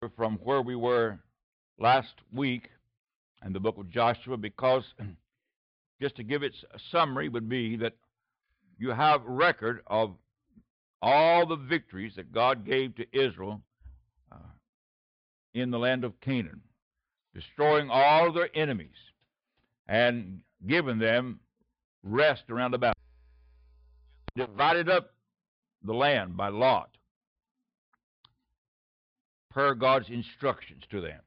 from where we were last week in the book of Joshua, because just to give its a summary would be that you have record of all the victories that God gave to Israel uh, in the land of Canaan, destroying all their enemies and giving them rest around about. Divided up the land by lot per God's instructions to them.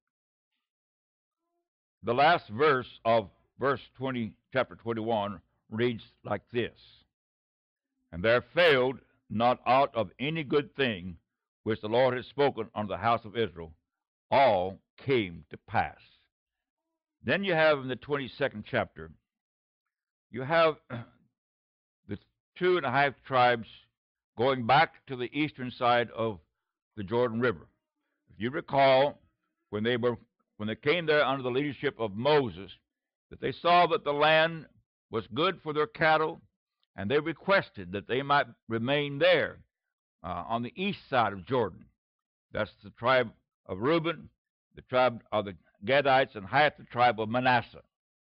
The last verse of verse 20, chapter 21, reads like this: And there failed not out of any good thing which the Lord had spoken unto the house of Israel, all came to pass. Then you have in the 22nd chapter, you have the 2.5 tribes going back to the eastern side of the Jordan River. If you recall, when they came there under the leadership of Moses, that they saw that the land was good for their cattle, and they requested that they might remain there on the east side of Jordan. That's the tribe of Reuben, the tribe of the Gadites, and half the tribe of Manasseh.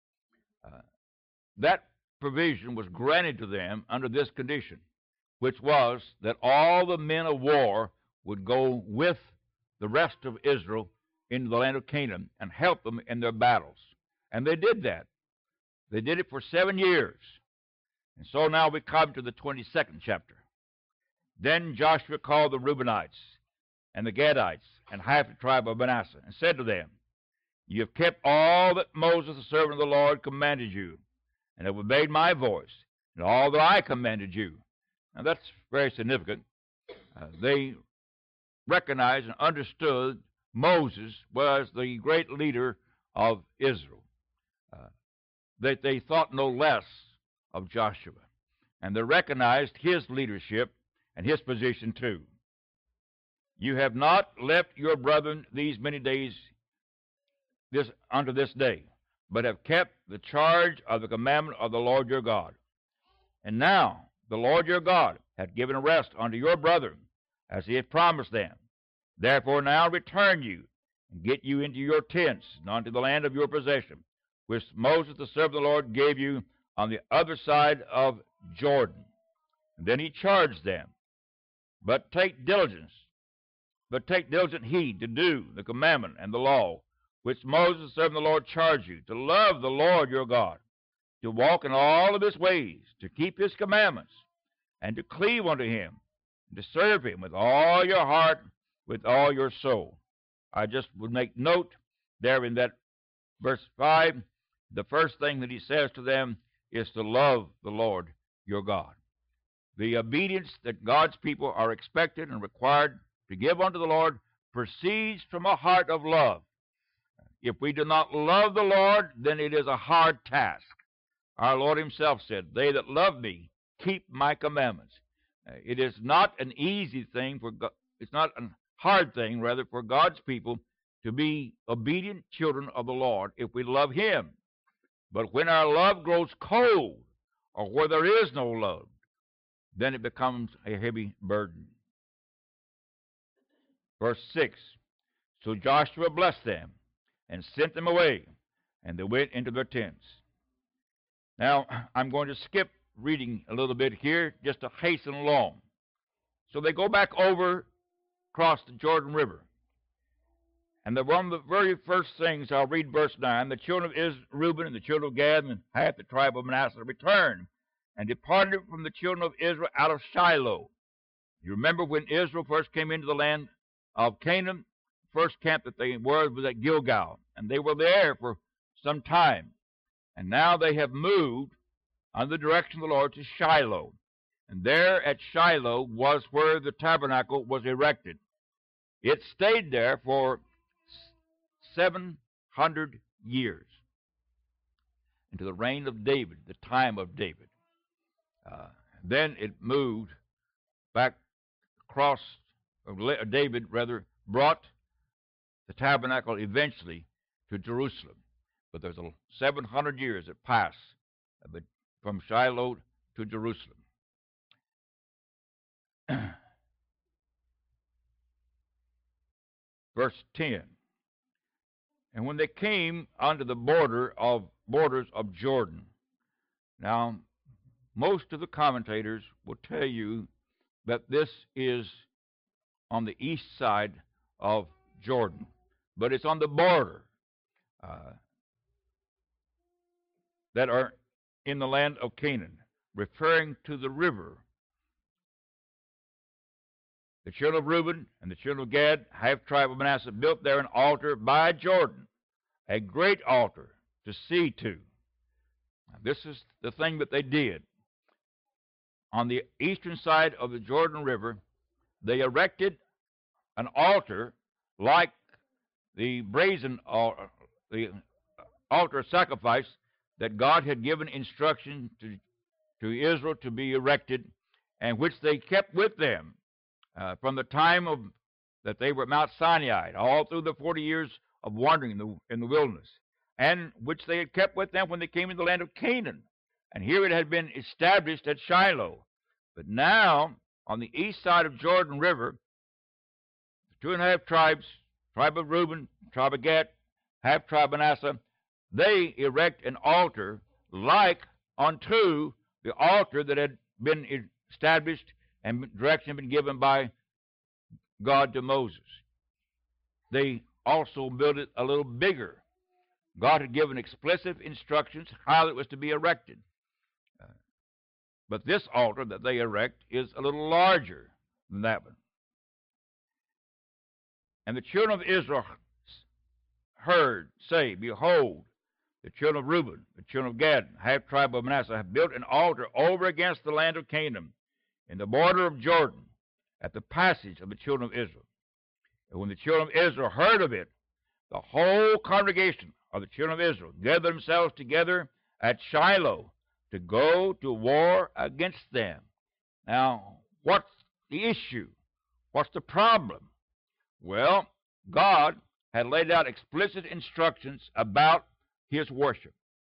That provision was granted to them under this condition, which was that all the men of war would go with the rest of Israel into the land of Canaan and help them in their battles. And they did that. They did it for 7 years. And so now we come to the 22nd chapter. Then Joshua called the Reubenites and the Gadites and half the tribe of Manasseh, and said to them, You have kept all that Moses, the servant of the Lord, commanded you, and have obeyed my voice, and all that I commanded you. Now that's very significant. They recognized and understood Moses was the great leader of Israel. That they thought no less of Joshua, and they recognized his leadership and his position too. You have not left your brethren these many days unto this day, but have kept the charge of the commandment of the Lord your God. And now the Lord your God hath given rest unto your brethren, as he hath promised them. Therefore now return you, and get you into your tents, and unto the land of your possession, which Moses the servant of the Lord gave you on the other side of Jordan. And then he charged them, But take diligent heed to do the commandment and the law, which Moses the servant of the Lord charged you, to love the Lord your God, to walk in all of his ways, to keep his commandments, and to cleave unto him, and to serve him with all your heart, with all your soul. I just would make note there in that verse 5, the first thing that he says to them is to love the Lord your God. The obedience that God's people are expected and required to give unto the Lord proceeds from a heart of love. If we do not love the Lord, then it is a hard task. Our Lord himself said, They that love me keep my commandments. It is not an easy thing it's not a hard thing, rather, for God's people to be obedient children of the Lord if we love him. But when our love grows cold, or where there is no love, then it becomes a heavy burden. Verse 6, So Joshua blessed them, and sent them away, and they went into their tents. Now, I'm going to skip reading a little bit here, just to hasten along. So they go back over across the Jordan River. And one of the very first things, I'll read verse 9, the children of Reuben and the children of Gad and half the tribe of Manasseh returned and departed from the children of Israel out of Shiloh. You remember when Israel first came into the land of Canaan, the first camp that they were was at Gilgal, and they were there for some time. And now they have moved under the direction of the Lord to Shiloh. And there at Shiloh was where the tabernacle was erected. It stayed there for 700 years, into the reign of David, the time of David. Then it moved back across, David rather brought the tabernacle eventually to Jerusalem. But there's 700 years that pass from Shiloh to Jerusalem. verse 10. And when they came unto the borders of Jordan. Now, most of the commentators will tell you that this is on the east side of Jordan, but it's on the border that are in the land of Canaan, referring to the river. The children of Reuben and the children of Gad, half tribe of Manasseh, built there an altar by Jordan, a great altar to see to. Now, this is the thing that they did. On the eastern side of the Jordan River, they erected an altar like the brazen altar, the altar of sacrifice that God had given instruction to Israel to be erected, and which they kept with them from the time that they were at Mount Sinai, all through the 40 years of wandering in the wilderness, and which they had kept with them when they came into the land of Canaan. And here it had been established at Shiloh. But now, on the east side of Jordan River, the 2.5 tribes, tribe of Reuben, tribe of Gad, half tribe of Manasseh, they erect an altar like unto the altar that had been established and direction had been given by God to Moses. They also built it a little bigger. God had given explicit instructions how it was to be erected. But this altar that they erect is a little larger than that one. And the children of Israel heard, say, Behold, the children of Reuben, the children of Gad, half tribe of Manasseh, have built an altar over against the land of Canaan, in the border of Jordan, at the passage of the children of Israel. And when the children of Israel heard of it, the whole congregation of the children of Israel gathered themselves together at Shiloh to go to war against them. Now, what's the issue? What's the problem? Well, God had laid out explicit instructions about his worship.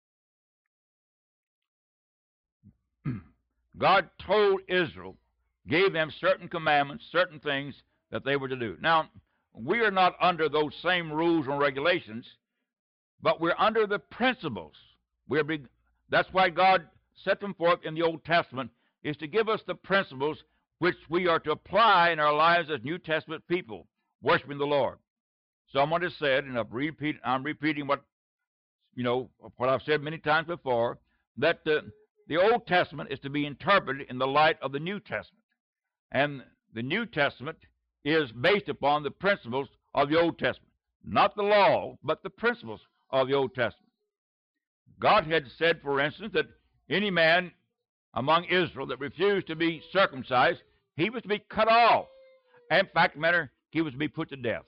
God told Israel, gave them certain commandments, certain things that they were to do. Now, we are not under those same rules and regulations, but we're under the principles. That's why God set them forth in the Old Testament, is to give us the principles which we are to apply in our lives as New Testament people, worshiping the Lord. Someone has said, and I'm repeating what I've said many times before, that the Old Testament is to be interpreted in the light of the New Testament. And the New Testament is based upon the principles of the Old Testament. Not the law, but the principles of the Old Testament. God had said, for instance, that any man among Israel that refused to be circumcised, he was to be cut off. And in fact, he was to be put to death.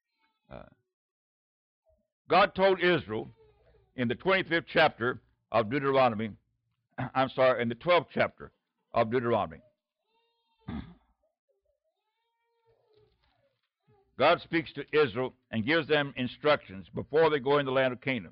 God told Israel in the 25th chapter of Deuteronomy, in the 12th chapter of Deuteronomy. God speaks to Israel and gives them instructions before they go in the land of Canaan.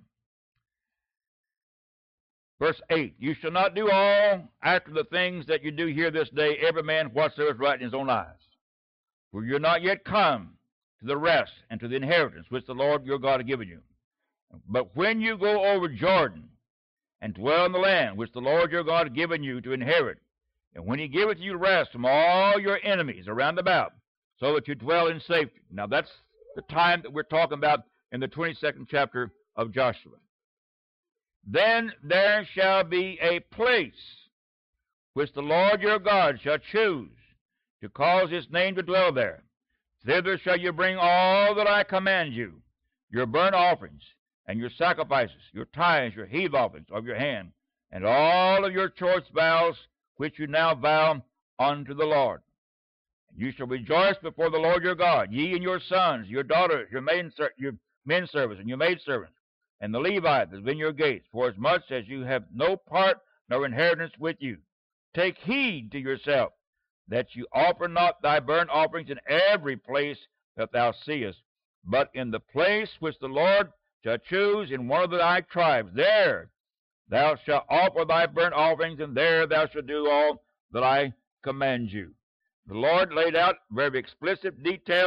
Verse 8, You shall not do all after the things that you do here this day, every man whatsoever is right in his own eyes. For you are not yet come to the rest and to the inheritance which the Lord your God has given you. But when you go over Jordan and dwell in the land which the Lord your God has given you to inherit, and when he giveth you rest from all your enemies around about, so that you dwell in safety. Now that's the time that we're talking about in the 22nd chapter of Joshua. Then there shall be a place which the Lord your God shall choose to cause his name to dwell there. Thither shall you bring all that I command you, your burnt offerings, and your sacrifices, your tithes, your heave offerings of your hand, and all of your choice vows which you now vow unto the Lord. You shall rejoice before the Lord your God, ye and your sons, your daughters, your men servants, and your maidservants, and the Levite that is in your gates, for as much as you have no part nor inheritance with you. Take heed to yourself, that you offer not thy burnt offerings in every place that thou seest, but in the place which the Lord shall choose in one of thy tribes. There thou shalt offer thy burnt offerings, and there thou shalt do all that I command you. The Lord laid out very explicit details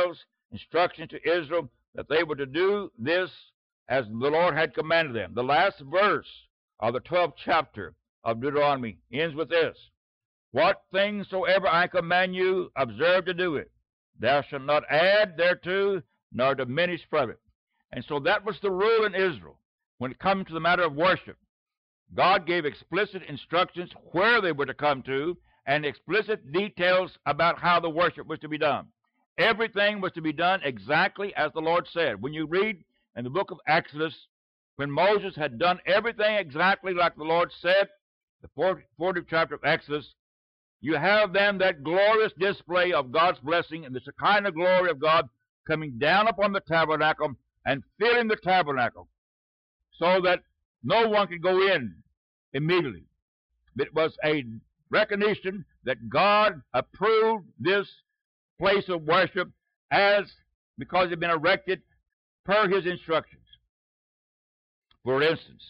instructions to Israel that they were to do this as the Lord had commanded them. The last verse of the 12th chapter of Deuteronomy ends with this: What things soever I command you, observe to do it. Thou shalt not add thereto, nor diminish from it. And so that was the rule in Israel when it comes to the matter of worship. God gave explicit instructions where they were to come to and explicit details about how the worship was to be done. Everything was to be done exactly as the Lord said. When you read in the book of Exodus, when Moses had done everything exactly like the Lord said, the 40th chapter of Exodus, you have then that glorious display of God's blessing and the Shekinah glory of God coming down upon the tabernacle and filling the tabernacle so that no one could go in immediately. It was a recognition that God approved this place of worship because it had been erected per his instructions. For instance,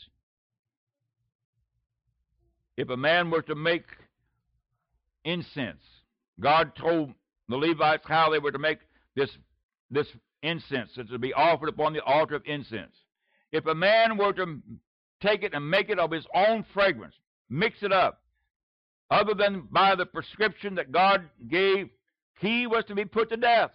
if a man were to make incense, God told the Levites how they were to make this incense that to be offered upon the altar of incense. If a man were to take it and make it of his own fragrance, mix it up, other than by the prescription that God gave, he was to be put to death.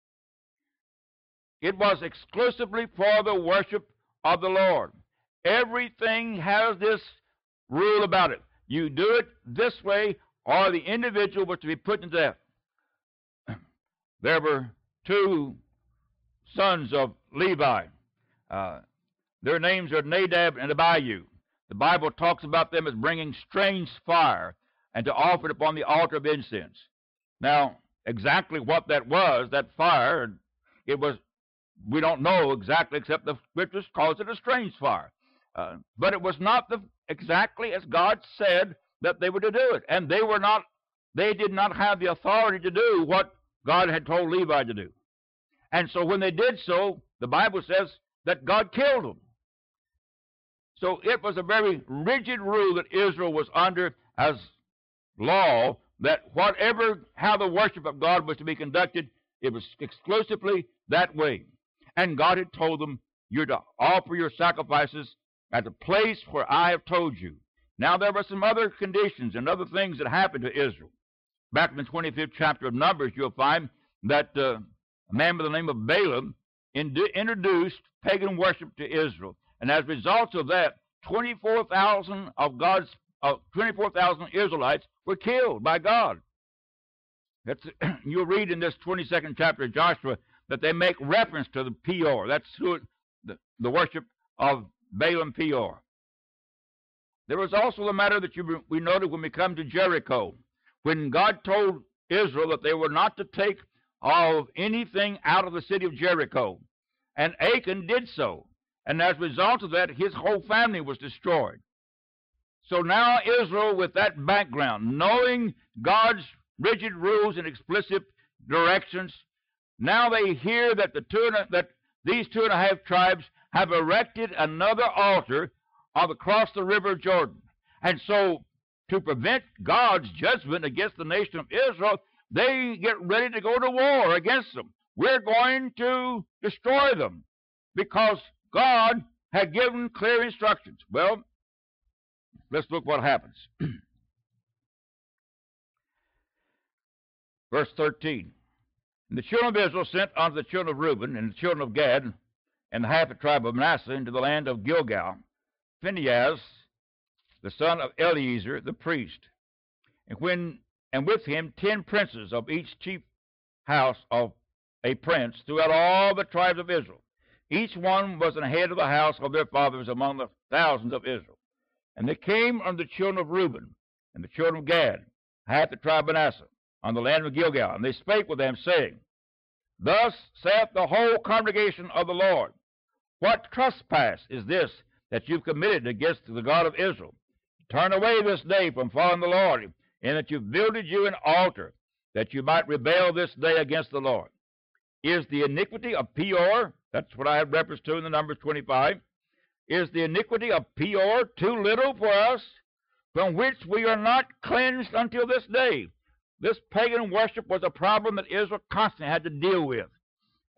It was exclusively for the worship of the Lord. Everything has this rule about it. You do it this way, or the individual was to be put to death. There were two sons of Levi. Their names are Nadab and Abihu. The Bible talks about them as bringing strange fire and to offer it upon the altar of incense. Now, exactly what that was, that fire, we don't know exactly, except the Scriptures calls it a strange fire. But it was not exactly as God said that they were to do it. And they did not have the authority to do what God had told Levi to do. And so when they did so, the Bible says that God killed them. So it was a very rigid rule that Israel was under as law, that how the worship of God was to be conducted, it was exclusively that way. And God had told them, you're to offer your sacrifices at the place where I have told you. Now there were some other conditions and other things that happened to Israel. Back in the 25th chapter of Numbers, you'll find that a man by the name of Balaam introduced pagan worship to Israel. And as a result of that, 24,000 Israelites were killed by God. You'll read in this 22nd chapter of Joshua that they make reference to the Peor. That's the worship of Balaam Peor. There was also the matter that we noted when we come to Jericho, when God told Israel that they were not to take of anything out of the city of Jericho. And Achan did so. And as a result of that, his whole family was destroyed. So now Israel, with that background, knowing God's rigid rules and explicit directions, now they hear that these 2.5 tribes have erected another altar across the river Jordan. And so, to prevent God's judgment against the nation of Israel, they get ready to go to war against them. We're going to destroy them because God had given clear instructions. Well, let's look what happens. Verse 13. And the children of Israel sent unto the children of Reuben and the children of Gad and the half the tribe of Manasseh into the land of Gilgal, Phinehas, the son of Eleazar, the priest, and with him 10 princes of each chief house of a prince throughout all the tribes of Israel. Each one was an head of the house of their fathers among the thousands of Israel. And they came unto the children of Reuben and the children of Gad, half the tribe of Manasseh, on the land of Gilgal. And they spake with them, saying, Thus saith the whole congregation of the Lord, What trespass is this that you've committed against the God of Israel? Turn away this day from following the Lord, and that you've builded you an altar, that you might rebel this day against the Lord. Is the iniquity of Peor, that's what I have reference to in the Numbers 25, is the iniquity of Peor too little for us, from which we are not cleansed until this day? This pagan worship was a problem that Israel constantly had to deal with.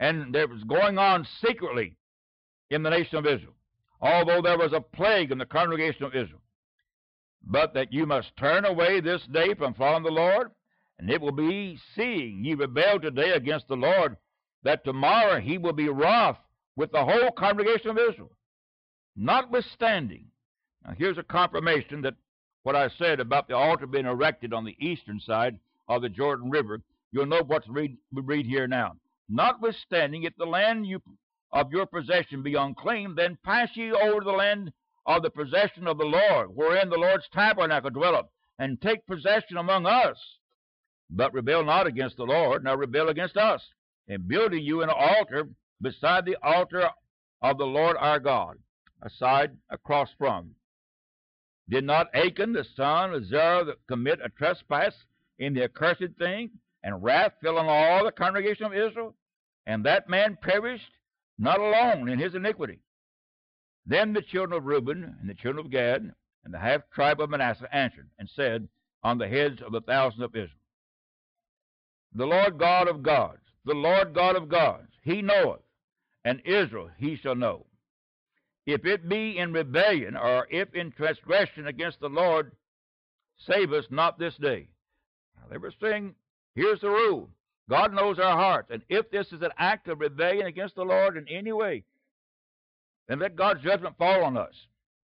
and there was going on secretly in the nation of Israel, although there was a plague in the congregation of Israel. But that you must turn away this day from following the Lord, and it will be, seeing ye rebel today against the Lord, that tomorrow he will be wroth with the whole congregation of Israel. Notwithstanding, now here's a confirmation that what I said about the altar being erected on the eastern side of the Jordan River, you'll know what we read here now. Notwithstanding, if the land of your possession be unclean, then pass ye over the land of the possession of the Lord, wherein the Lord's tabernacle dwelleth, and take possession among us. But rebel not against the Lord, nor rebel against us, and building you an altar beside the altar of the Lord our God, across from. Did not Achan the son of Zerah commit a trespass in the accursed thing, and wrath fell on all the congregation of Israel? And that man perished, not alone in his iniquity. Then the children of Reuben and the children of Gad and the half tribe of Manasseh answered and said on the heads of the thousands of Israel, the Lord God of gods, the Lord God of gods, he knoweth, and Israel he shall know. If it be in rebellion, or if in transgression against the Lord, save us not this day. Now, they were saying, here's the rule. God knows our hearts, and if this is an act of rebellion against the Lord in any way, then let God's judgment fall on us.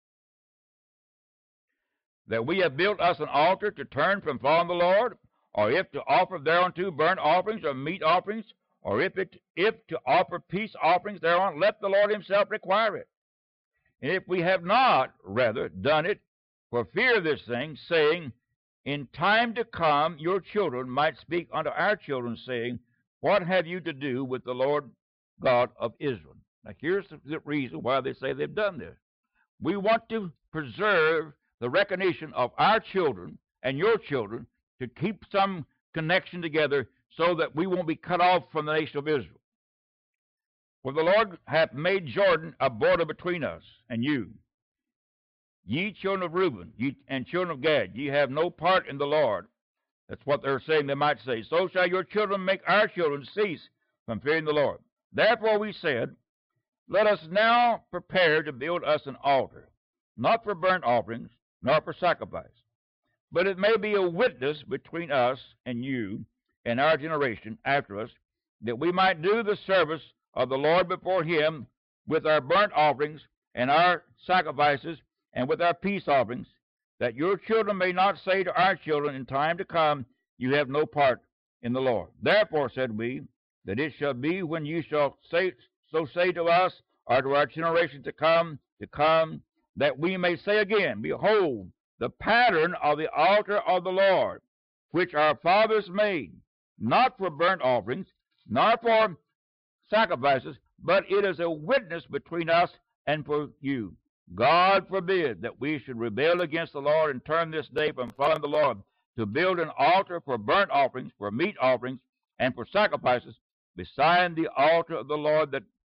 That we have built us an altar to turn from following the Lord, or if to offer thereunto burnt offerings or meat offerings, or if to offer peace offerings thereon, let the Lord himself require it. And if we have not, rather, done it for fear of this thing, saying, in time to come your children might speak unto our children, saying, what have you to do with the Lord God of Israel? Now here's the reason why they say they've done this. We want to preserve the recognition of our children and your children to keep some connection together so that we won't be cut off from the nation of Israel. For the Lord hath made Jordan a border between us and you. Ye children of Reuben and children of Gad, ye have no part in the Lord. That's what they're saying they might say. So shall your children make our children cease from fearing the Lord. Therefore we said, let us now prepare to build us an altar, not for burnt offerings, nor for sacrifice, but it may be a witness between us and you and our generation after us, that we might do the service of the Lord before him with our burnt offerings and our sacrifices and with our peace offerings, that your children may not say to our children in time to come, you have no part in the Lord. Therefore said we, that it shall be when you shall say to us, or to our generation to come, that we may say again, behold, the pattern of the altar of the Lord, which our fathers made, not for burnt offerings, nor for sacrifices, but it is a witness between us and for you. God forbid that we should rebel against the Lord and turn this day from following the Lord to build an altar for burnt offerings, for meat offerings, and for sacrifices, beside the altar of the Lord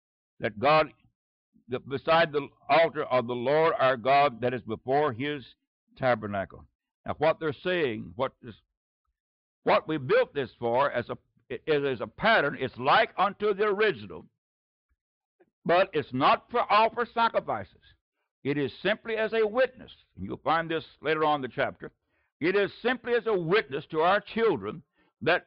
beside the altar of the Lord our God that is before his tabernacle. Now what they're saying, what we built this for it is a pattern. It's like unto the original, but it's not for offer sacrifices. It is simply as a witness, and you'll find this later on in the chapter. It is simply as a witness to our children that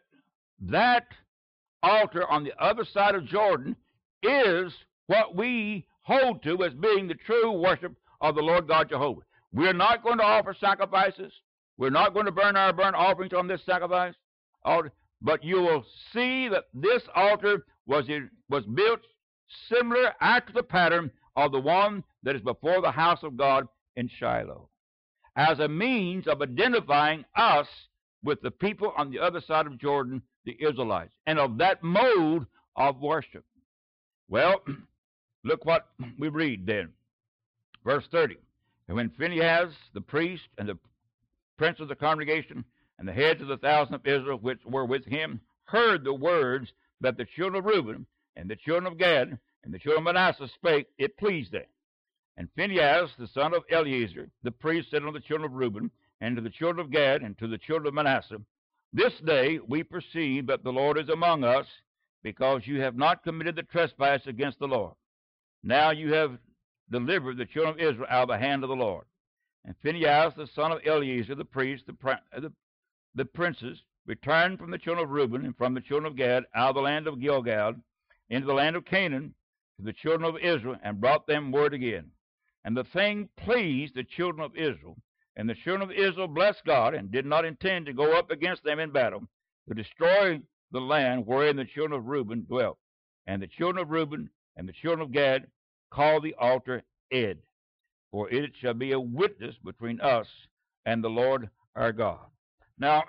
altar on the other side of Jordan is what we hold to as being the true worship of the Lord God Jehovah. We're not going to offer sacrifices. We're not going to burn our burnt offerings on this sacrifice altar. But you will see that this altar was built similar after the pattern of the one that is before the house of God in Shiloh, as a means of identifying us with the people on the other side of Jordan, the Israelites, and of that mode of worship. Well, look what we read then. Verse 30. And when Phinehas, the priest, and the prince of the congregation, and the heads of the thousand of Israel which were with him, heard the words that the children of Reuben, and the children of Gad, and the children of Manasseh spake, it pleased them. And Phinehas, the son of Eleazar, the priest, said unto the children of Reuben, and to the children of Gad, and to the children of Manasseh, this day we perceive that the Lord is among us, because you have not committed the trespass against the Lord. Now you have delivered the children of Israel out of the hand of the Lord. And Phinehas, the son of Eleazar, the priest, the princes, returned from the children of Reuben and from the children of Gad out of the land of Gilgal into the land of Canaan to the children of Israel, and brought them word again. And the thing pleased the children of Israel, and the children of Israel blessed God, and did not intend to go up against them in battle, to destroy the land wherein the children of Reuben dwelt. And the children of Reuben and the children of Gad called the altar Ed, for it shall be a witness between us and the Lord our God. Now,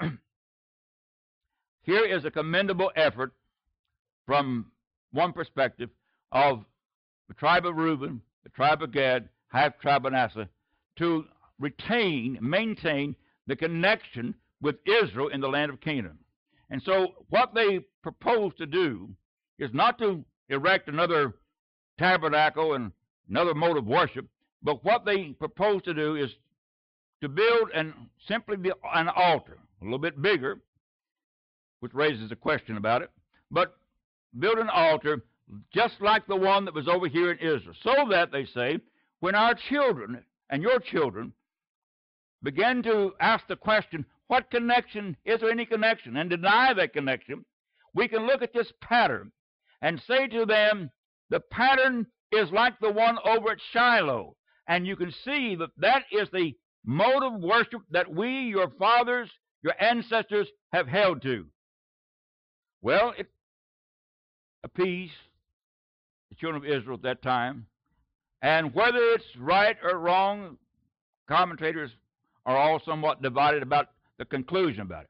here is a commendable effort from one perspective of the tribe of Reuben, the tribe of Gad, half-tribe of Manasseh, to maintain the connection with Israel in the land of Canaan. And so what they propose to do is not to erect another tabernacle and another mode of worship, but what they propose to do is to build simply an altar, a little bit bigger, which raises a question about it, but build an altar just like the one that was over here in Israel, so that, they say, when our children and your children begin to ask the question, what connection, is there any connection, and deny that connection, we can look at this pattern and say to them, the pattern is like the one over at Shiloh, and you can see that that is the mode of worship that we, your fathers, your ancestors, have held to. Well, it appeased the children of Israel at that time, and whether it's right or wrong, commentators are all somewhat divided about the conclusion about it.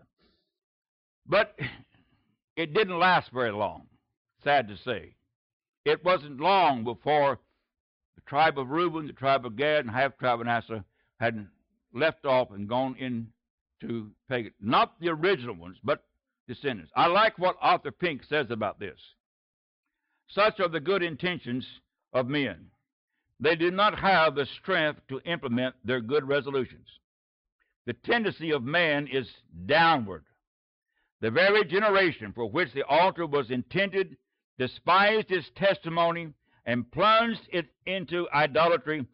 But it didn't last very long, sad to say. It wasn't long before the tribe of Reuben, the tribe of Gad, and half-tribe of Manasseh had left off and gone into pagan. Not the original ones, but descendants. I like what Arthur Pink says about this. Such are the good intentions of men. They do not have the strength to implement their good resolutions. The tendency of man is downward. The very generation for which the altar was intended despised its testimony and plunged it into idolatry.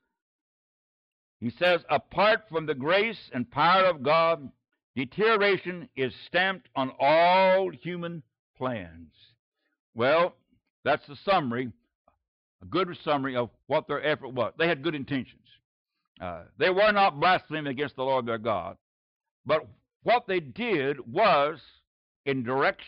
He says, apart from the grace and power of God, deterioration is stamped on all human plans. Well, that's the summary, a good summary of what their effort was. They had good intentions. They were not blaspheming against the Lord their God, but what they did was in direct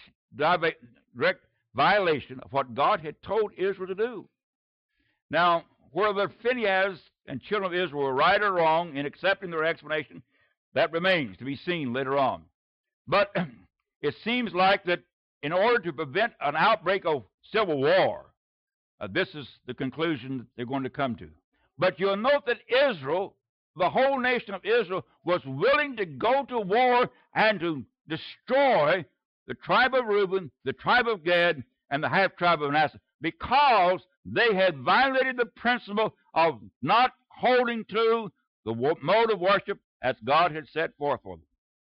violation of what God had told Israel to do. Now, whether Phinehas and children of Israel were right or wrong in accepting their explanation, that remains to be seen later on. But it seems like that in order to prevent an outbreak of civil war, this is the conclusion that they're going to come to. But you'll note that Israel, the whole nation of Israel, was willing to go to war and to destroy the tribe of Reuben, the tribe of Gad, and the half-tribe of Manasseh, because they had violated the principle of not holding to the mode of worship as God had set forth for them.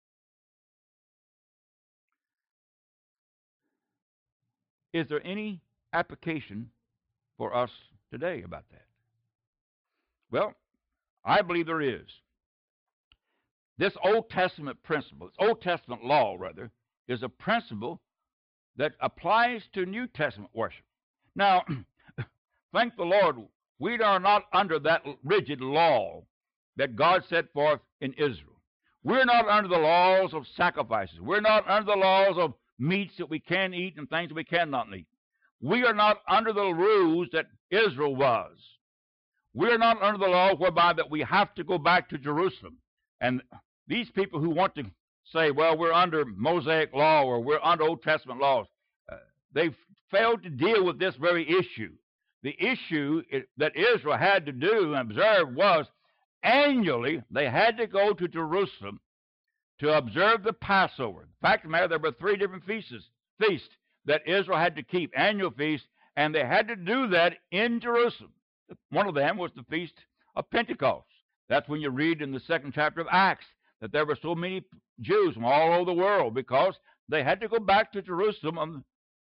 Is there any application for us today about that? Well, I believe there is. This Old Testament principle, this Old Testament law, rather, is a principle that applies to New Testament worship. Now, thank the Lord, we are not under that rigid law that God set forth in Israel. We're not under the laws of sacrifices. We're not under the laws of meats that we can eat and things that we cannot eat. We are not under the rules that Israel was. We're not under the law whereby that we have to go back to Jerusalem. And these people who want to say, well, we're under Mosaic law or we're under Old Testament laws, they've failed to deal with this very issue. The issue that Israel had to do and observe was annually they had to go to Jerusalem to observe the Passover. The fact of the matter, there were 3 different feasts that Israel had to keep, annual feasts, and they had to do that in Jerusalem. One of them was the Feast of Pentecost. That's when you read in the 2nd chapter of Acts that there were so many Jews from all over the world because they had to go back to Jerusalem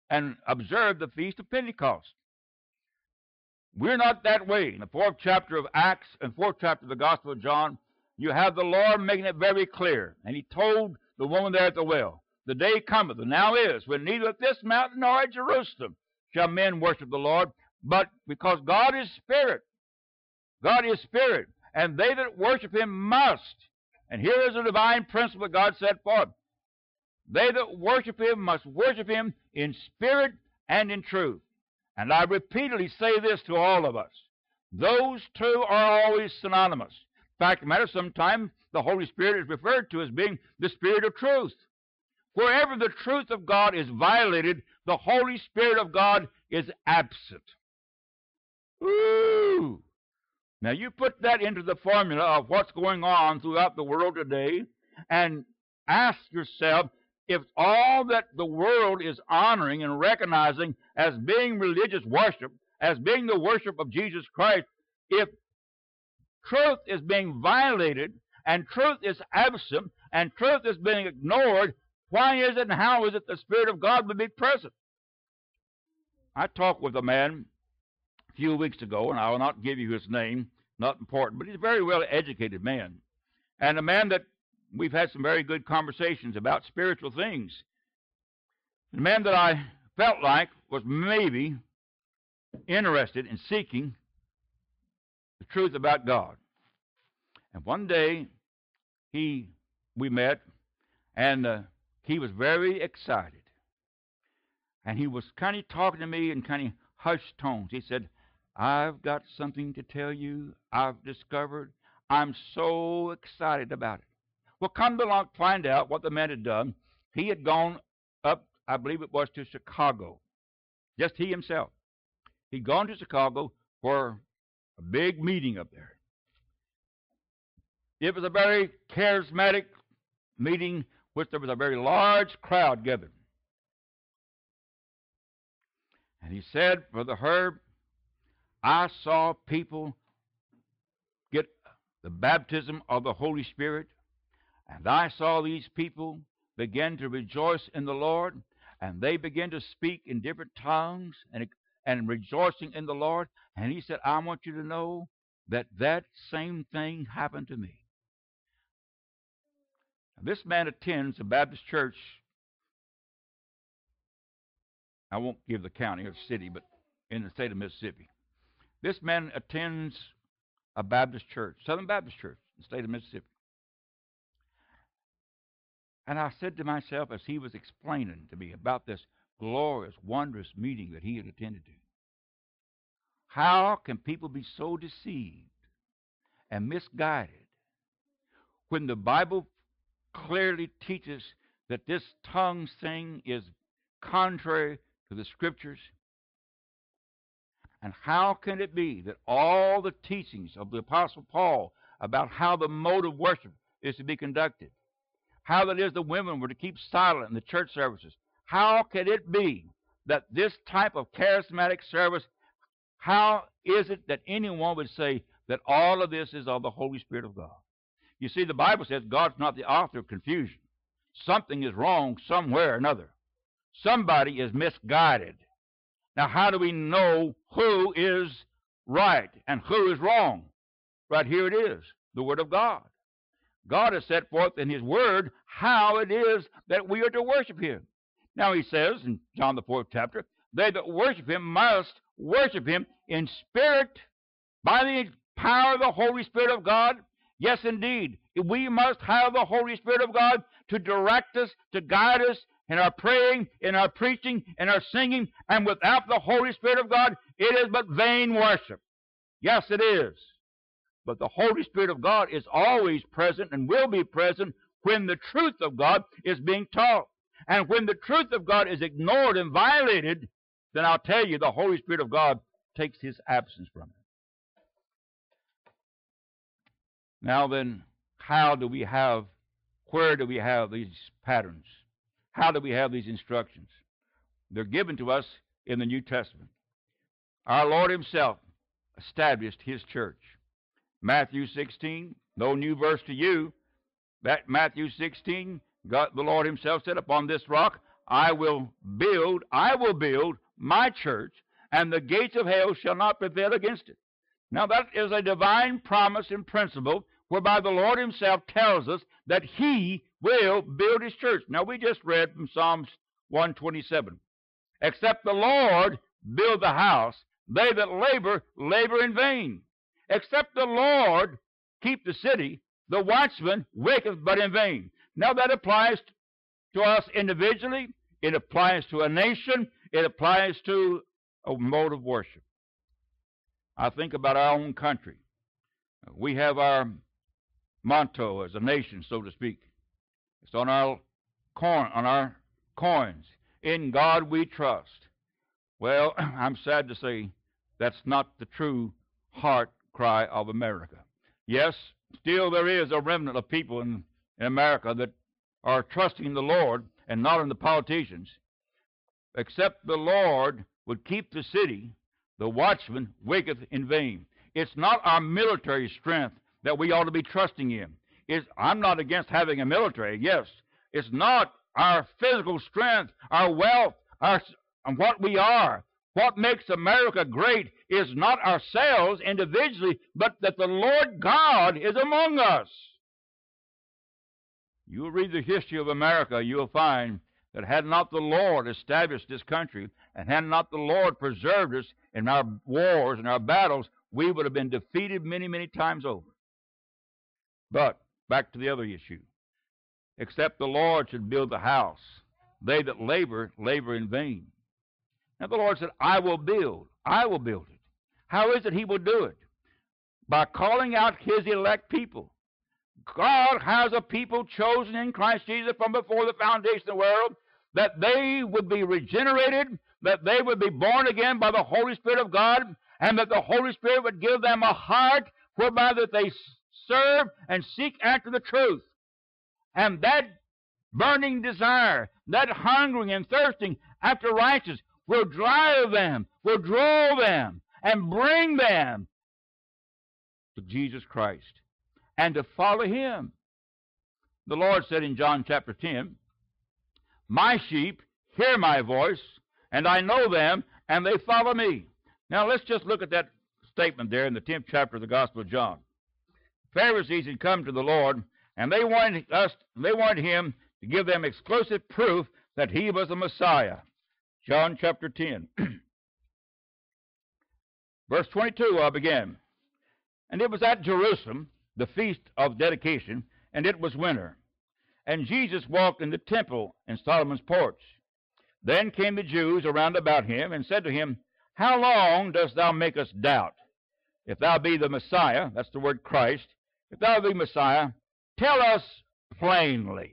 and observe the Feast of Pentecost. We're not that way. In the 4th chapter of Acts and 4th chapter of the Gospel of John, you have the Lord making it very clear. And he told the woman there at the well, the day cometh, and now is, when neither at this mountain nor at Jerusalem shall men worship the Lord, but because God is Spirit. God is Spirit, and they that worship him must. And here is a divine principle that God set forth. They that worship him must worship him in spirit and in truth. And I repeatedly say this to all of us. Those two are always synonymous. Fact of the matter, sometimes the Holy Spirit is referred to as being the Spirit of truth. Wherever the truth of God is violated, the Holy Spirit of God is absent. Ooh! Now you put that into the formula of what's going on throughout the world today and ask yourself, if all that the world is honoring and recognizing as being religious worship, as being the worship of Jesus Christ, if truth is being violated and truth is absent and truth is being ignored, why is it and how is it the Spirit of God would be present? I talked with a man a few weeks ago, and I will not give you his name, not important, but he's a very well-educated man, and a man that we've had some very good conversations about spiritual things. The man that I felt like was maybe interested in seeking the truth about God. And one day, we met, and he was very excited. And he was kind of talking to me in kind of hushed tones. He said, I've got something to tell you I've discovered. I'm so excited about it. Well, come to find out what the man had done. He had gone up, I believe it was to Chicago. Just he himself. He'd gone to Chicago for a big meeting up there. It was a very charismatic meeting, which there was a very large crowd gathered. And he said, Brother Herb, I saw people get the baptism of the Holy Spirit, and I saw these people begin to rejoice in the Lord, and they began to speak in different tongues and rejoicing in the Lord. And he said, I want you to know that that same thing happened to me. Now, this man attends a Baptist church. I won't give the county or city, but in the state of Mississippi. This man attends a Baptist church, Southern Baptist Church, in the state of Mississippi. And I said to myself as he was explaining to me about this glorious, wondrous meeting that he had attended to, how can people be so deceived and misguided when the Bible clearly teaches that this tongues thing is contrary to the Scriptures? And how can it be that all the teachings of the Apostle Paul about how the mode of worship is to be conducted, how that is the women were to keep silent in the church services, how can it be that this type of charismatic service, how is it that anyone would say that all of this is of the Holy Spirit of God? You see, the Bible says God's not the author of confusion. Something is wrong somewhere or another. Somebody is misguided. Now, how do we know who is right and who is wrong? Right here it is, the Word of God. God has set forth in His Word how it is that we are to worship Him. Now, He says in John the 4th chapter, they that worship Him must worship Him in spirit, by the power of the Holy Spirit of God. Yes, indeed, we must have the Holy Spirit of God to direct us, to guide us, in our praying, in our preaching, in our singing, and without the Holy Spirit of God, it is but vain worship. Yes, it is. But the Holy Spirit of God is always present and will be present when the truth of God is being taught. And when the truth of God is ignored and violated, then I'll tell you, the Holy Spirit of God takes His absence from it. Now then, where do we have these patterns? How do we have these instructions? They're given to us in the New Testament. Our Lord Himself established His church. Matthew 16, no new verse to you. That Matthew 16, God, the Lord Himself said, upon this rock I will build my church, and the gates of hell shall not prevail against it. Now that is a divine promise and principle whereby the Lord himself tells us that he will build his church. Now we just read from Psalms 127. Except the Lord build the house, they that labor, labor in vain. Except the Lord keep the city, the watchman waketh but in vain. Now that applies to us individually, it applies to a nation, it applies to a mode of worship. I think about our own country. We have our motto as a nation, so to speak. It's on our coins. In God we trust. Well, I'm sad to say that's not the true heart cry of America. Yes, still there is a remnant of people in America that are trusting the Lord and not in the politicians. Except the Lord would keep the city, the watchman waketh in vain. It's not our military strength that we ought to be trusting in. I'm not against having a military, yes. It's not our physical strength, our wealth, what we are. What makes America great is not ourselves individually, but that the Lord God is among us. You will read the history of America, you will find that had not the Lord established this country, and had not the Lord preserved us in our wars and our battles, we would have been defeated many, many times over. But, back to the other issue. Except the Lord should build the house, they that labor, labor in vain. Now the Lord said, I will build it. How is it he will do it? By calling out his elect people. God has a people chosen in Christ Jesus from before the foundation of the world, that they would be regenerated, that they would be born again by the Holy Spirit of God, and that the Holy Spirit would give them a heart whereby that they serve and seek after the truth. And that burning desire, that hungering and thirsting after righteousness will drive them, will draw them, and bring them to Jesus Christ and to follow him. The Lord said in John chapter 10, my sheep hear my voice, and I know them, and they follow me. Now let's just look at that statement there in the 10th chapter of the Gospel of John. Pharisees had come to the Lord, and they wanted him to give them exclusive proof that he was the Messiah. John chapter 10. Verse 22, I'll begin. And it was at Jerusalem, the feast of dedication, and it was winter. And Jesus walked in the temple in Solomon's porch. Then came the Jews around about him, and said to him, how long dost thou make us doubt? If thou be the Messiah, that's the word Christ, if thou be Messiah, tell us plainly.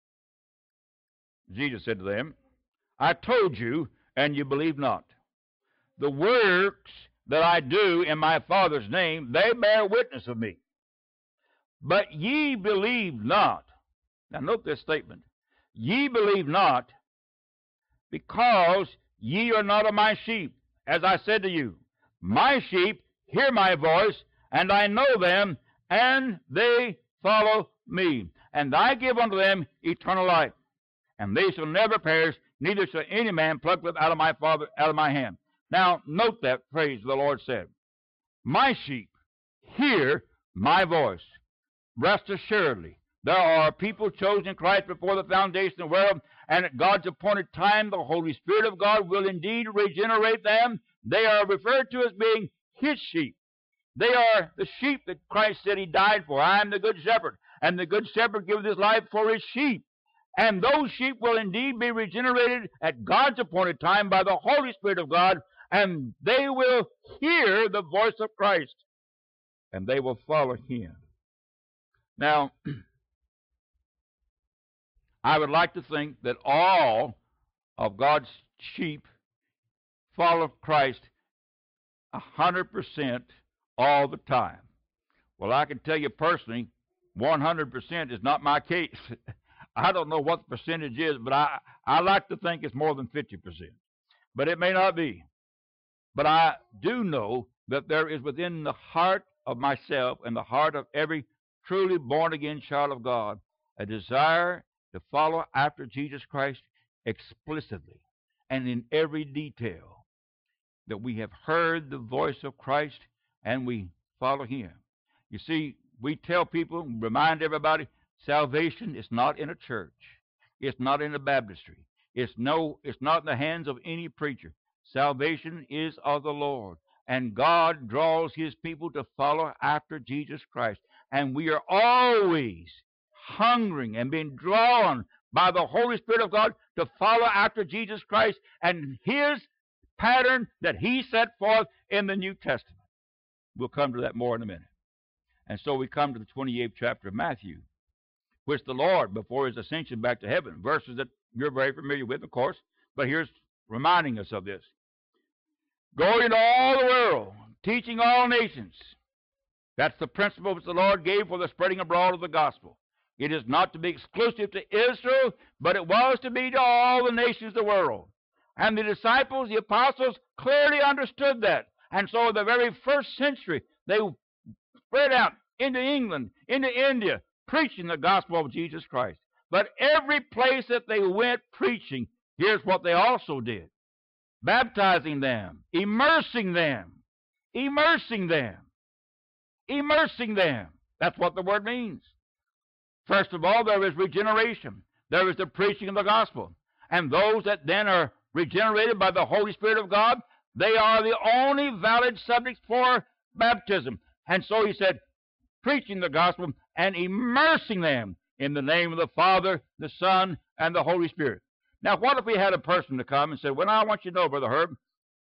Jesus said to them, I told you, and you believe not. The works that I do in my Father's name, they bear witness of me. But ye believe not. Now note this statement. Ye believe not, because ye are not of my sheep. As I said to you, my sheep hear my voice, and I know them, and they follow me. And I give unto them eternal life, and they shall never perish, neither shall any man pluck them out of my hand. Now, note that phrase the Lord said. My sheep hear my voice. Rest assuredly, there are people chosen in Christ before the foundation of the world, and at God's appointed time, the Holy Spirit of God will indeed regenerate them. They are referred to as being his sheep. They are the sheep that Christ said he died for. I am the good shepherd, and the good shepherd giveth his life for his sheep. And those sheep will indeed be regenerated at God's appointed time by the Holy Spirit of God, and they will hear the voice of Christ, and they will follow him. Now, I would like to think that all of God's sheep follow Christ 100% all the time. Well, I can tell you personally, 100% is not my case. I don't know what the percentage is, but I like to think it's more than 50%. But it may not be. But I do know that there is within the heart of myself and the heart of every truly born-again child of God a desire to follow after Jesus Christ, explicitly and in every detail that we have heard the voice of Christ and we follow him. You see, we tell people, remind everybody, salvation is not in a church. It's not in a baptistry. It's not in the hands of any preacher. Salvation is of the Lord. And God draws his people to follow after Jesus Christ. And we are always hungering and being drawn by the Holy Spirit of God to follow after Jesus Christ and his pattern that he set forth in the New Testament. We'll come to that more in a minute. And so we come to the 28th chapter of Matthew, which the Lord, before his ascension back to heaven, verses that you're very familiar with, of course, but here's reminding us of this. Go into all the world, teaching all nations. That's the principle which the Lord gave for the spreading abroad of the gospel. It is not to be exclusive to Israel, but it was to be to all the nations of the world. And the disciples, the apostles, clearly understood that. And so in the very first century, they spread out into England, into India, preaching the gospel of Jesus Christ. But every place that they went preaching, here's what they also did. Baptizing them, immersing them, immersing them, immersing them. That's what the word means. First of all, there is regeneration. There is the preaching of the gospel. And those that then are regenerated by the Holy Spirit of God, they are the only valid subjects for baptism. And so he said, preaching the gospel and immersing them in the name of the Father, the Son, and the Holy Spirit. Now, what if we had a person to come and say, well, I want you to know, Brother Herb,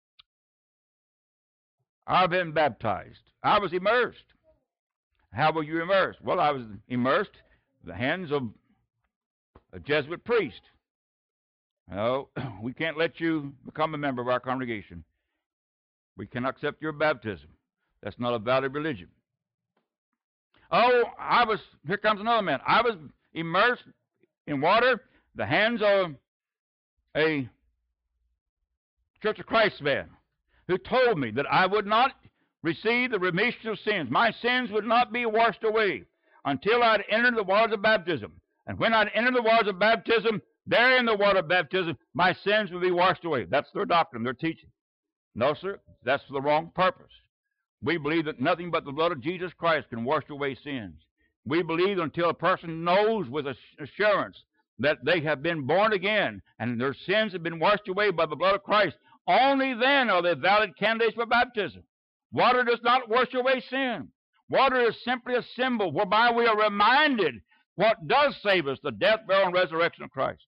I've been baptized. I was immersed. How were you immersed? Well, I was immersed in the hands of a Jesuit priest. No, we can't let you become a member of our congregation. We cannot accept your baptism. That's not a valid religion. Oh, here comes another man. I was immersed in water, the hands of a Church of Christ man who told me that I would not receive the remission of sins. My sins would not be washed away until I'd entered the waters of baptism. And when I'd entered the waters of baptism, there in the water of baptism, my sins would be washed away. That's their doctrine, their teaching. No, sir, that's for the wrong purpose. We believe that nothing but the blood of Jesus Christ can wash away sins. We believe that until a person knows with assurance that they have been born again and their sins have been washed away by the blood of Christ, only then are they valid candidates for baptism. Water does not wash away sin. Water is simply a symbol whereby we are reminded what does save us, the death, burial, and resurrection of Christ.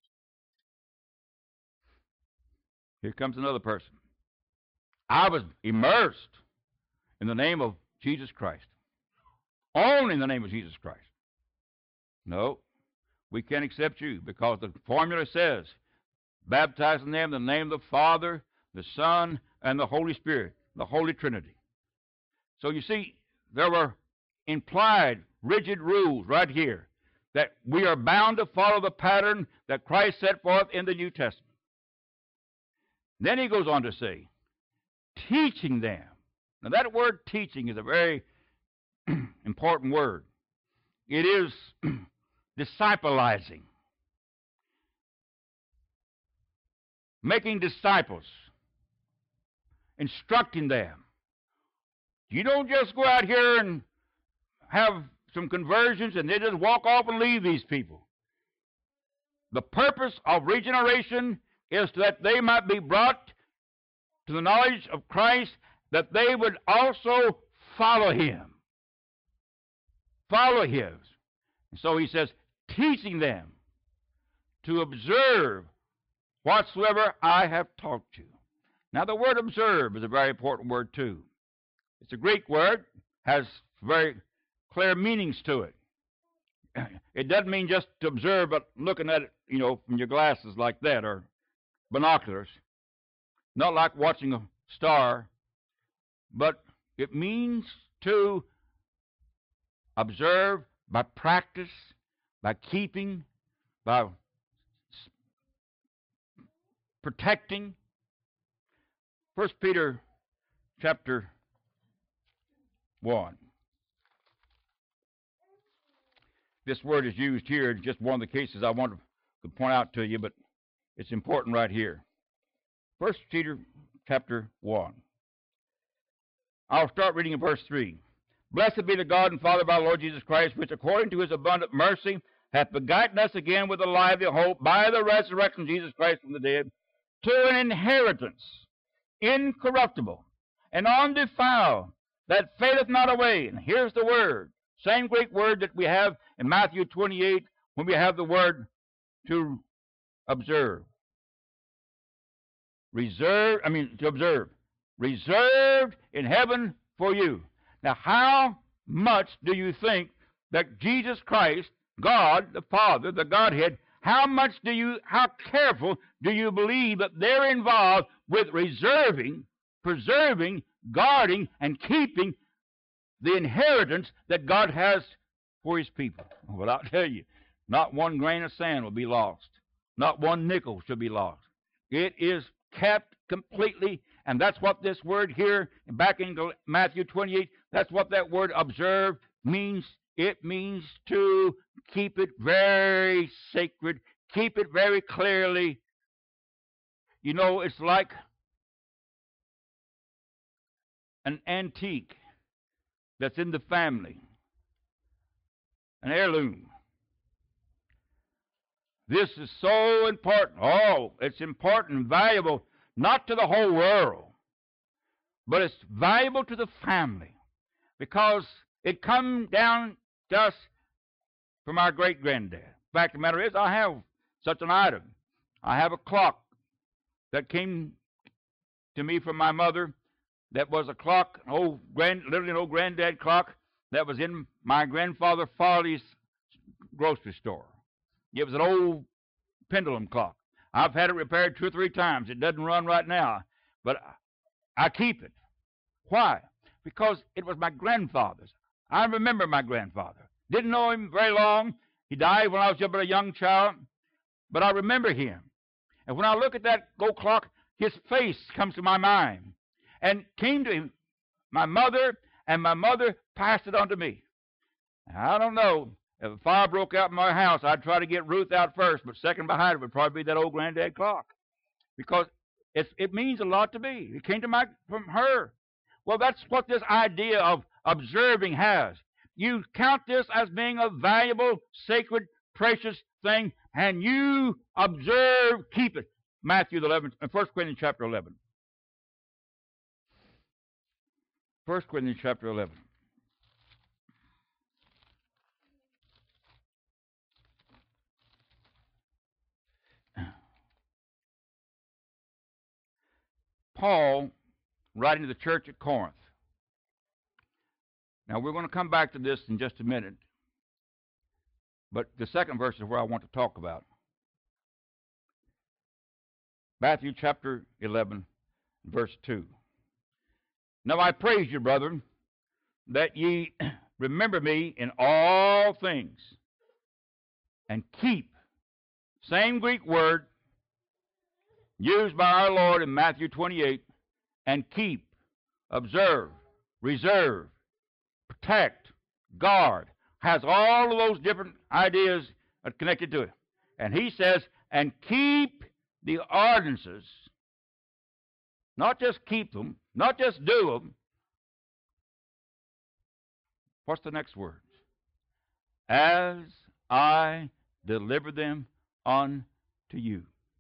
Here comes another person. I was immersed in the name of Jesus Christ. Only in the name of Jesus Christ. No, we can't accept you because the formula says, baptizing them in the name of the Father, the Son, and the Holy Spirit, the Holy Trinity. So you see, there were implied rigid rules right here that we are bound to follow the pattern that Christ set forth in the New Testament. Then he goes on to say, teaching them. Now that word teaching is a very important word. It is disciplizing. Making disciples. Instructing them. You don't just go out here and have some conversions and they just walk off and leave these people. The purpose of regeneration is that they might be brought to the knowledge of Christ, that they would also follow him. Follow his. And so he says, teaching them to observe whatsoever I have taught you. Now the word observe is a very important word too. It's a Greek word, has very clear meanings to it. It doesn't mean just to observe, but looking at it, from your glasses like that, or binoculars. Not like watching a star, but it means to observe by practice, by keeping, by protecting. 1 Peter chapter 1. This word is used here in just one of the cases I wanted to point out to you, but It's important right here. 1 Peter chapter 1. I'll start reading in verse 3. Blessed be the God and Father of our Lord Jesus Christ, which according to his abundant mercy hath begotten us again with a lively hope by the resurrection of Jesus Christ from the dead, to an inheritance incorruptible and undefiled, that fadeth not away. And here's the word, same Greek word that we have in Matthew 28 when we have the word to observe. To observe. Reserved in heaven for you. Now, how much do you think that Jesus Christ, God the Father, the Godhead, how careful do you believe that they're involved with reserving, preserving, guarding, and keeping the inheritance that God has for his people? Well, I'll tell you, not one grain of sand will be lost. Not one nickel should be lost. It is kept completely, and that's what this word here, back in Matthew 28, that's what that word observe means. It means to keep it very sacred, keep it very clearly. You know, it's like an antique that's in the family, an heirloom. This is so important. Oh, it's important and valuable, not to the whole world, but it's valuable to the family because it come down to us from our great-granddad. The fact of the matter is, I have such an item. I have a clock that came to me from my mother that was a clock, literally an old granddad clock that was in my grandfather Farley's grocery store. It was an old pendulum clock. I've had it repaired 2 or 3 times. It doesn't run right now, but I keep it. Why? Because it was my grandfather's. I remember my grandfather. Didn't know him very long. He died when I was just a young child, but I remember him. And when I look at that gold clock, his face comes to my mind and came to him, my mother, and my mother passed it on to me. Now, I don't know. If a fire broke out in my house, I'd try to get Ruth out first, but second behind it would probably be that old granddad clock because it means a lot to me. It came from her. Well, that's what this idea of observing has. You count this as being a valuable, sacred, precious thing, and you observe, keep it. Matthew 11, 1 Corinthians chapter 11. 1 Corinthians chapter 11. Paul, writing to the church at Corinth. Now, we're going to come back to this in just a minute, but the second verse is where I want to talk about. Matthew chapter 11, verse 2. Now I praise you, brethren, that ye remember me in all things, and keep, same Greek word, used by our Lord in Matthew 28, and keep, observe, reserve, protect, guard, has all of those different ideas connected to it. And he says, and keep the ordinances, not just keep them, not just do them. What's the next words? As I deliver them unto you.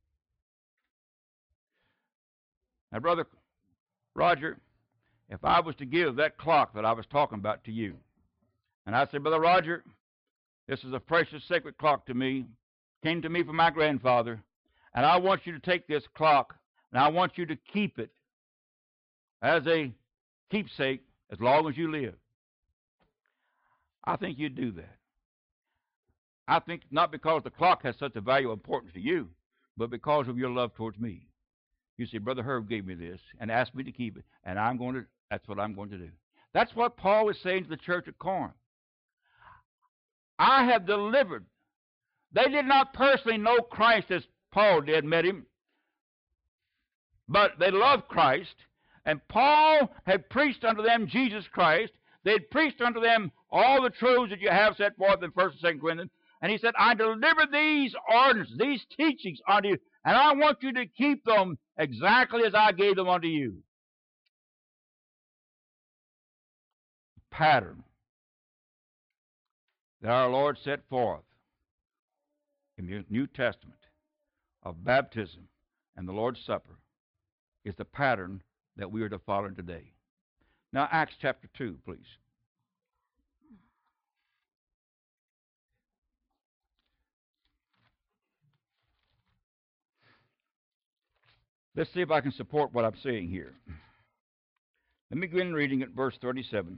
Now, Brother Roger, if I was to give that clock that I was talking about to you, and I said, Brother Roger, this is a precious, sacred clock to me, came to me from my grandfather, and I want you to take this clock, and I want you to keep it as a keepsake as long as you live. I think you'd do that. I think not because the clock has such a value and importance to you, but because of your love towards me. You see, Brother Herb gave me this and asked me to keep it, and that's what I'm going to do. That's what Paul was saying to the church at Corinth. I have delivered. They did not personally know Christ as Paul did, met him, but they loved Christ, and Paul had preached unto them Jesus Christ. They had preached unto them all the truths that you have set forth in 1 and 2 Corinthians, and he said, I deliver these ordinances, these teachings unto you, And I want you to keep them exactly as I gave them unto you. Pattern that our Lord set forth in the New Testament of baptism and the Lord's Supper is the pattern that we are to follow today. Now, Acts chapter 2, please. Let's see if I can support what I'm saying here. Let me begin reading at verse 37.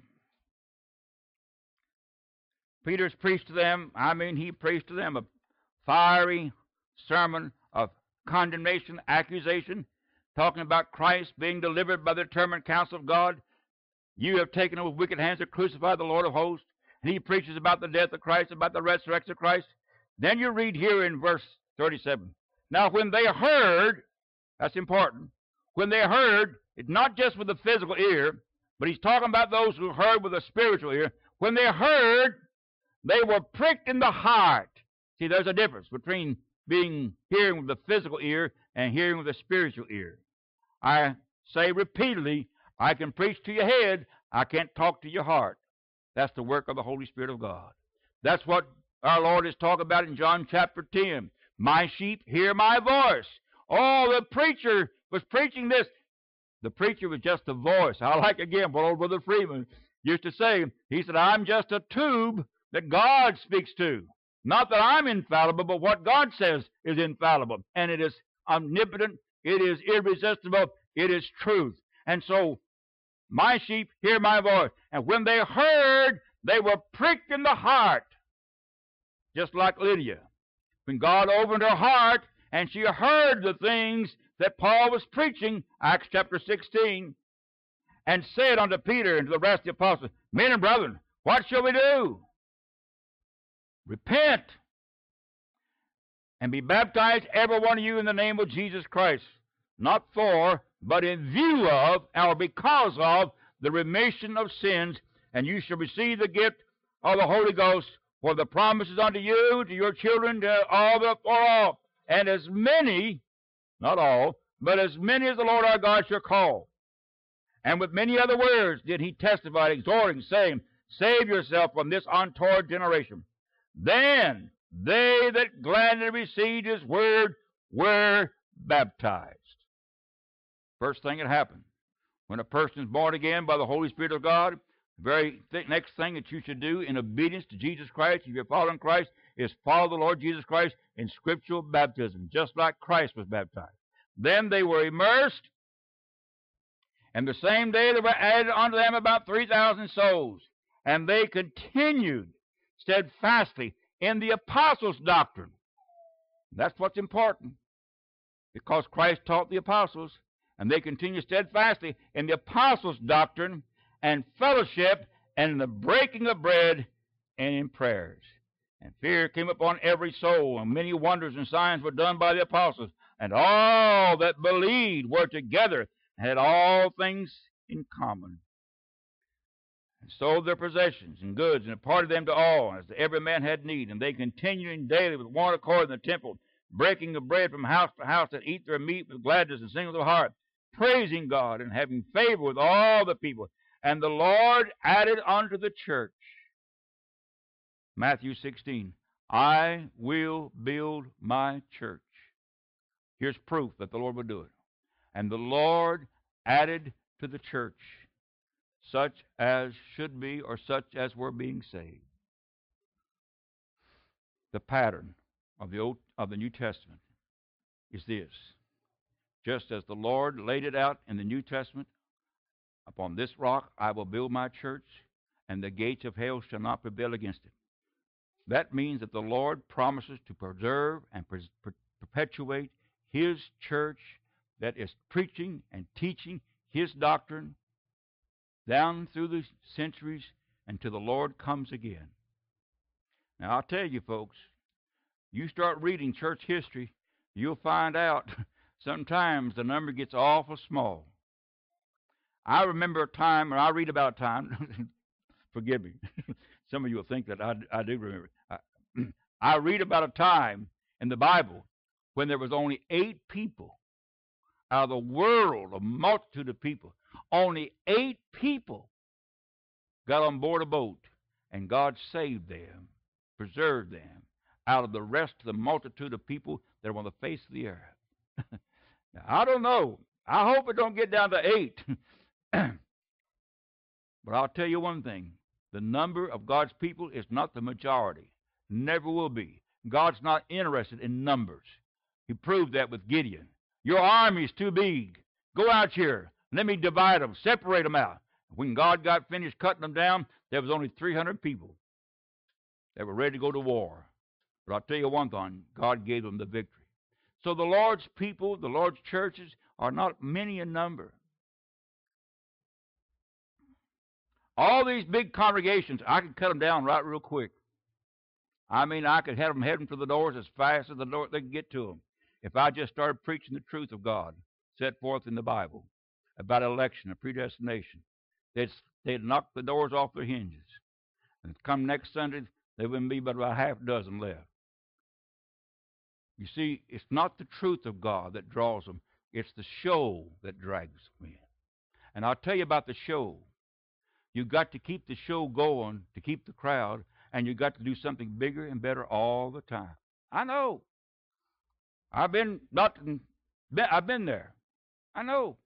Peter's preached to them, he preached to them a fiery sermon of condemnation, accusation, talking about Christ being delivered by the determined counsel of God. You have taken him with wicked hands to crucify the Lord of hosts. And he preaches about the death of Christ, about the resurrection of Christ. Then you read here in verse 37. Now when they heard, that's important, when they heard, it's not just with the physical ear, but he's talking about those who heard with the spiritual ear. When they heard, they were pricked in the heart. See, there's a difference between hearing with the physical ear and hearing with the spiritual ear. I say repeatedly, I can preach to your head, I can't talk to your heart. That's the work of the Holy Spirit of God. That's what our Lord is talking about in John chapter 10. My sheep hear my voice. Oh, the preacher was preaching this. The preacher was just a voice. I like, again, what old Brother Freeman used to say. He said, I'm just a tube that God speaks to. Not that I'm infallible, but what God says is infallible. And it is omnipotent, it is irresistible, it is truth. And so, my sheep hear my voice. And when they heard, they were pricked in the heart. Just like Lydia. When God opened her heart, and she heard the things that Paul was preaching, Acts chapter 16, and said unto Peter and to the rest of the apostles, Men and brethren, what shall we do? Repent and be baptized, every one of you, in the name of Jesus Christ, not for, but in view of, or because of, the remission of sins, and you shall receive the gift of the Holy Ghost, for the promises unto you, to your children, to all, and as many, not all, but as many as the Lord our God shall call. And with many other words did he testify, exhorting, saying, Save yourself from this untoward generation. Then they that gladly received his word were baptized. First thing that happened. When a person is born again by the Holy Spirit of God, the very next thing that you should do in obedience to Jesus Christ, if you're following Christ, is follow the Lord Jesus Christ in scriptural baptism, just like Christ was baptized. Then they were immersed, and the same day there were added unto them about 3,000 souls. And they continued steadfastly in the apostles' doctrine. That's what's important, because Christ taught the apostles, and they continued steadfastly in the apostles' doctrine and fellowship and in the breaking of bread and in prayers. And fear came upon every soul, and many wonders and signs were done by the apostles. And all that believed were together and had all things in common, and sold their possessions and goods, and imparted them to all, as every man had need. And they continuing daily with one accord in the temple, breaking the bread from house to house, and eat their meat with gladness and singing with their heart, praising God and having favor with all the people. And the Lord added unto the church, Matthew 16, I will build my church. Here's proof that the Lord would do it. And the Lord added to the church such as should be, or such as were being saved. The pattern of the New Testament is this. Just as the Lord laid it out in the New Testament, upon this rock I will build my church, and the gates of hell shall not prevail against it. That means that the Lord promises to preserve and perpetuate his church that is preaching and teaching his doctrine down through the centuries until the Lord comes again. Now, I'll tell you, folks, you start reading church history, you'll find out sometimes the number gets awful small. I remember a time, or I read about a time, forgive me, some of you will think that I do remember. I read about a time in the Bible when there was only 8 people out of the world, a multitude of people. Only 8 people got on board a boat, and God saved them, preserved them out of the rest of the multitude of people that are on the face of the earth. Now, I don't know. I hope it don't get down to 8. But I'll tell you one thing. The number of God's people is not the majority. Never will be. God's not interested in numbers. He proved that with Gideon. Your army is too big. Go out here. Let me divide them. Separate them out. When God got finished cutting them down, there was only 300 people that were ready to go to war. But I'll tell you one thing. God gave them the victory. So the Lord's people, the Lord's churches, are not many in number. All these big congregations, I could cut them down right real quick. I mean, I could have them heading for the doors as fast as they can get to them. If I just started preaching the truth of God set forth in the Bible about election and predestination, they'd knock the doors off their hinges. And come next Sunday, there wouldn't be but about half a dozen left. You see, it's not the truth of God that draws them. It's the show that drags them in. And I'll tell you about the show. You've got to keep the show going to keep the crowd, and you've got to do something bigger and better all the time. I know. I've been there. I know.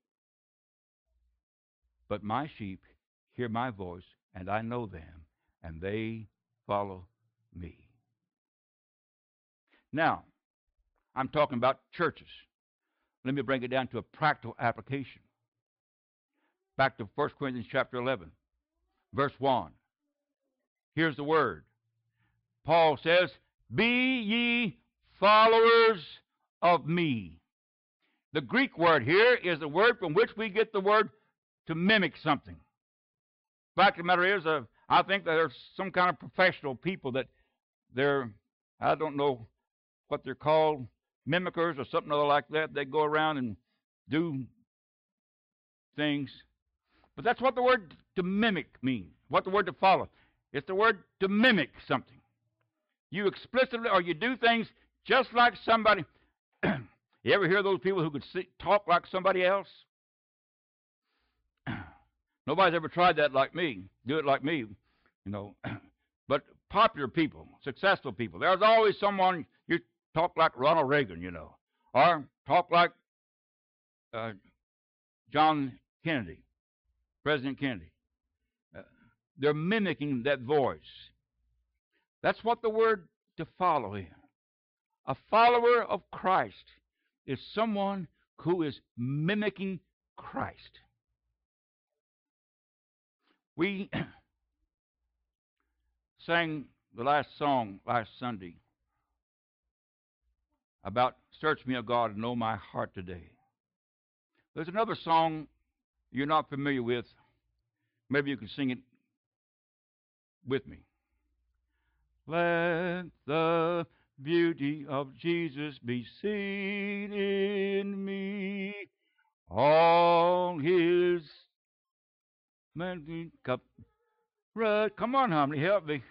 But my sheep hear my voice, and I know them, and they follow me. Now, I'm talking about churches. Let me bring it down to a practical application. Back to 1 Corinthians chapter 11, verse 1. Here's the word. Paul says, "Be ye followers of me." The Greek word here is the word from which we get the word to mimic something. The fact of the matter is, I think that there's some kind of professional people that I don't know what they're called, mimickers or something other like that. They go around and do things. But that's what the word to mimic means, what the word to follow. It's the word to mimic something. You explicitly, or you do things just like somebody. You ever hear those people who could talk like somebody else? Nobody's ever tried that like me, do it like me, you know. But popular people, successful people, there's always someone, you talk like Ronald Reagan, you know, or talk like John Kennedy, President Kennedy. They're mimicking that voice. That's what the word to follow is. A follower of Christ is someone who is mimicking Christ. We sang the last song last Sunday about "Search me, O God, and know my heart today." There's another song you're not familiar with. Maybe you can sing it with me. Let the beauty of Jesus be seen in me, all his cup. Come on, Harmony, help me.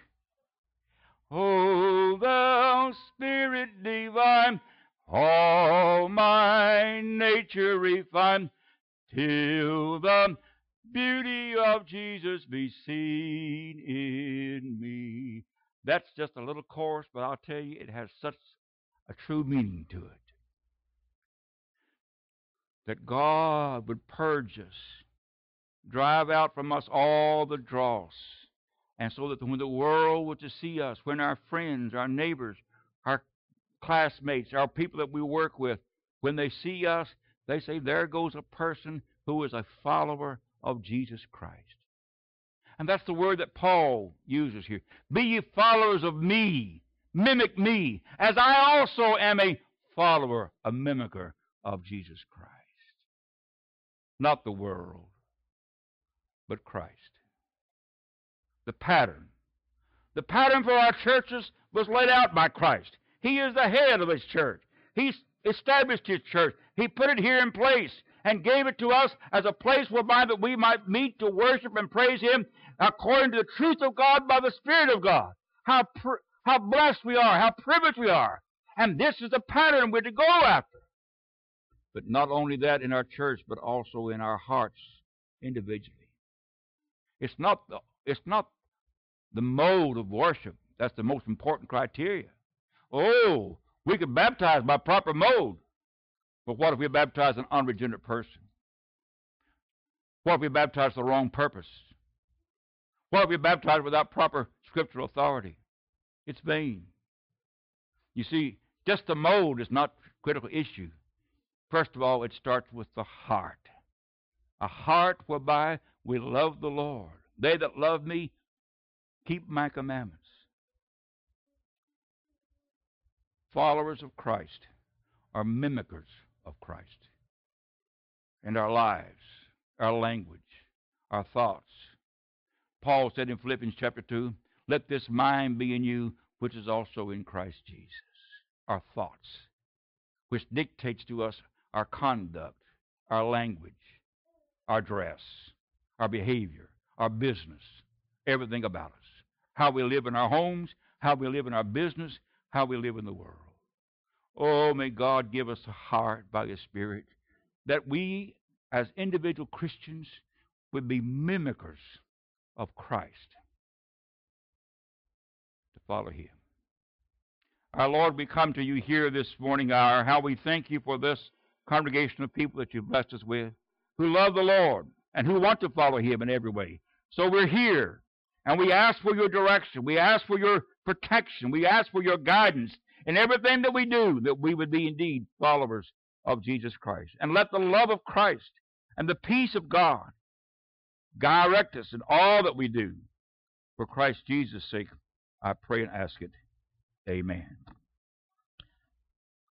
O thou Spirit divine, all my nature refine, till the beauty of Jesus be seen in me. That's just a little chorus, but I'll tell you, it has such a true meaning to it. That God would purge us, drive out from us all the dross, and so that when the world were to see us, when our friends, our neighbors, our classmates, our people that we work with, when they see us, they say, there goes a person who is a follower of Jesus Christ. And that's the word that Paul uses here. Be ye followers of me, mimic me, as I also am a follower, a mimicker of Jesus Christ. Not the world, but Christ. The pattern for our churches was laid out by Christ. He is the head of His church. He established His church. He put it here in place and gave it to us as a place whereby that we might meet to worship and praise Him according to the truth of God by the Spirit of God. How blessed we are, how privileged we are, And this is the pattern we're to go after. But not only that in our church, but also in our hearts individually. It's not the mode of worship that's the most important criteria. Oh, we can baptize by proper mode. But what if we baptize an unregenerate person? What if we baptize the wrong purpose? What if we baptize without proper scriptural authority? It's vain. You see, just the mode is not a critical issue. First of all, it starts with the heart. A heart whereby we love the Lord. They that love me keep my commandments. Followers of Christ are mimickers of Christ. And our lives, our language, our thoughts. Paul said in Philippians chapter 2, let this mind be in you, which is also in Christ Jesus. Our thoughts, which dictates to us our conduct, our language, our dress, our behavior, our business, everything about us. How we live in our homes, how we live in our business, how we live in the world. Oh, may God give us a heart by His Spirit that we, as individual Christians, would be mimickers of Christ, to follow Him. Our Lord, we come to you here this morning hour. How we thank you for this congregation of people that you've blessed us with, who love the Lord and who want to follow Him in every way. So we're here, and we ask for your direction. We ask for your protection. We ask for your guidance in everything that we do, that we would be indeed followers of Jesus Christ. And let the love of Christ and the peace of God direct us in all that we do. For Christ Jesus' sake, I pray and ask it. Amen.